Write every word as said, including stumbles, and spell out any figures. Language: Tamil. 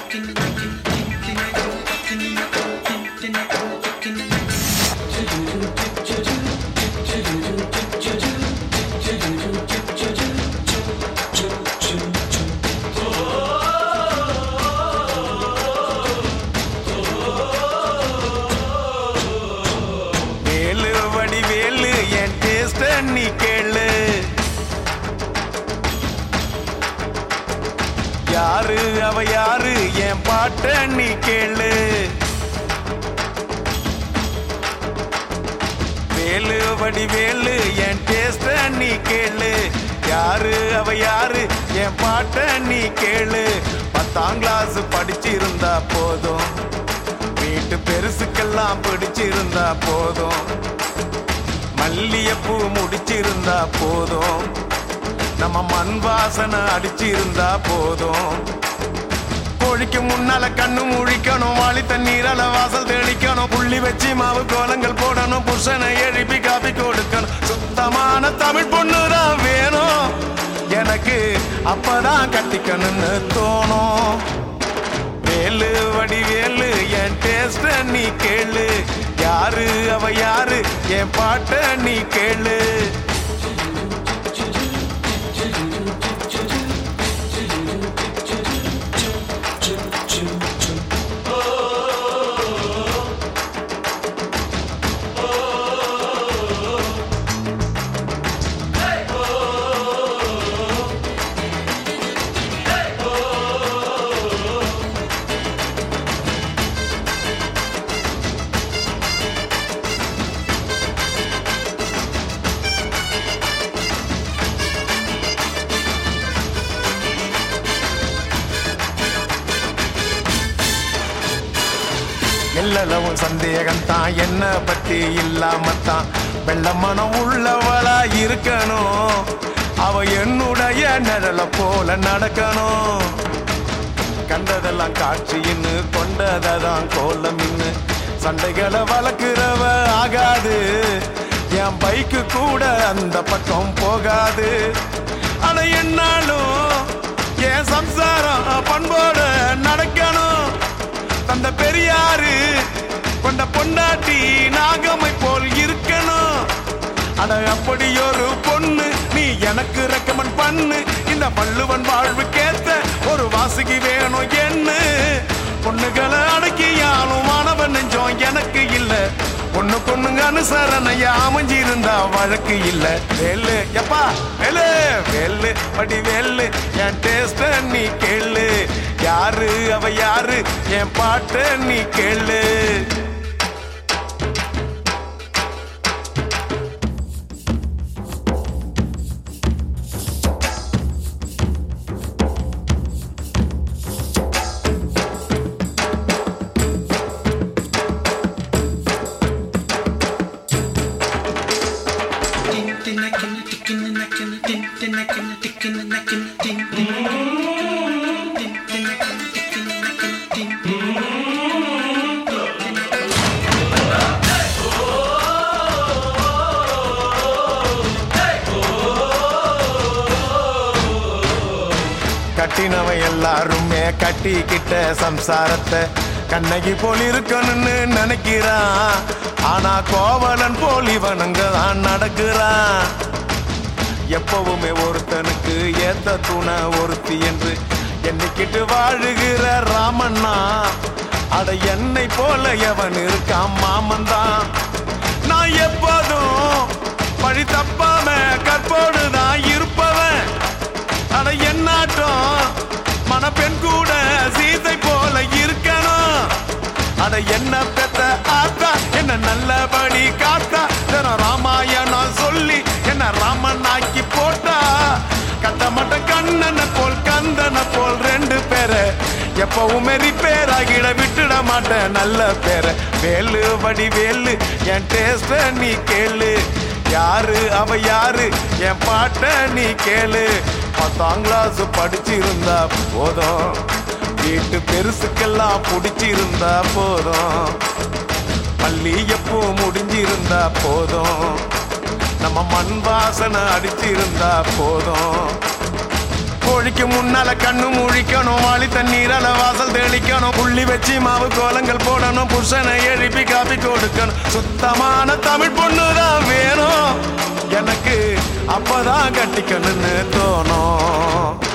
நீ கேளு யாரு அவ யாரு என் பாட்ட நீ கேளு வேலு வடி வேலு என் டேஸ்ட நீ கேளு யாரு அவ யாரு என் பாட்ட நீ கேளு பத்தாம் கிளாஸ் படிச்சிருந்தா போதும் வீட்டு பெருசுக்கெல்லாம் பிடிச்சிருந்தா போதும் மல்லியப்பூ முடிச்சிருந்தா போதும் நம்ம மண் வாசனை அடிச்சிருந்தா போதும் கோழிக்கு முன்னால கண்ணு முழிக்கணும் வாளி தண்ணீரால வாசல் தெளிக்கணும் புள்ளி வச்சு மாவு கோலங்கள் போடணும் புருஷனை எழுப்பி காப்பி கொடுக்கணும் சுத்தமான தமிழ் பொண்ணுதான் வேணும் எனக்கு அப்பதான் கட்டிக்கணும்னு தோணும் வேலு வடி வேலு என் டேஸ்ட நீ கேளு யாரு அவ யாரு என் பாட்ட நீ கேளு எல்லளவும் சந்தேகம்தான் என்ன பத்தி இல்லாமத்தான் வெள்ள மனம் உள்ளவளா இருக்கணும் அவ என்னுடைய நிழல போல நடக்கணும் கண்டதெல்லாம் காட்சின்னு கொண்டதான் கோலம் இன்னு சண்டைகளை வளர்க்கிறவ ஆகாது என் பைக்கு கூட அந்த பக்கம் போகாது ஆனா என்னாலும் என் சம்சாரம் பண்போட நடக்கணும் தந்த பெரியாரு கொண்ட பொண்டாட்டி நாகமை போல் இருக்கணும் அட அப்படி ஒரு பொண்ணு நீ எனக்கு ரெக்கமெண்ட் பண்ணு இந்த வள்ளுவன் வாழ்வுக்கேத்த ஒரு வாசுகி வேணும் என்ன பொண்ணுகளை அடக்கியாலும் மாணவன் நெஞ்சம் எனக்கு இல்ல பொண்ணு பொண்ணுங்க அனுசரணையா அமைஞ்சிருந்தா வழக்கு இல்ல வேலு எப்பா வேலு வேலு படி வேலு என் டேஸ்ட நீ கேளு யாரு அவ யாரு என் பாட்ட நீ கேளு கட்டினவ எல்லாருமே கட்டிக்கிட்ட சம்சாரத்தை கண்ணகி போல் இருக்கணும்னு நினைக்கிறான் ஆனா கோவலன் போல் இவனுங்க தான் நடக்கிறான் எப்பவுமே ஒருத்தனுக்கு ஏத்த துணை ஒருத்தி என்று எண்ணிக்கிட்டு வாழுகிற ராமண்ணா அட என்னை போல எவன் இருக்கான் மாமன் தான் நான் எப்போதும் பழி தப்பாம கற்போடுதான் இருப்பவன் அட என்னாட்டம் மணப்பெண் கூட சீதை போல இருக்கணும் அட என்ன பெத்த ஆத்தா என்ன நல்லபடி காத்தா தினம் ராமாயணம் சொல்லி என்ன ராமன் ஆக்கி போட்டா கட்ட மட்ட கண்ணனை போல் கந்தனை போல் ரெண்டு பேரை எப்பவுமே ரிப்பேர் ஆகிட விட்டுட மாட்டேன் நல்ல பேரை வேலு வடி வேலு என் டேஸ்ட நீ கேளு யாரு அவ யாரு என் பாட்ட நீ கேளு பத்தாம் கிளாஸ் படிச்சிருந்தா போதும் வீட்டு பெருசுக்கெல்லாம் பிடிச்சிருந்தா போதும் மல்லியப்பூ முடிஞ்சிருந்தா போதும் நம்ம மண் வாசனை அடிச்சிருந்தா போதும் கோழிக்கு முன்னால கண்ணு முழிக்கணும், வாளி தண்ணீரால வாசல் தெளிக்கணும், புள்ளி வச்சு மாவு கோலங்கள் போடணும், புருஷனை எழுப்பி காப்பி கொடுக்கணும். சுத்தமான தமிழ் பொண்ணுதான் வேணும் எனக்கு, அப்பதான் கட்டிக்கணும்னு தோணும்.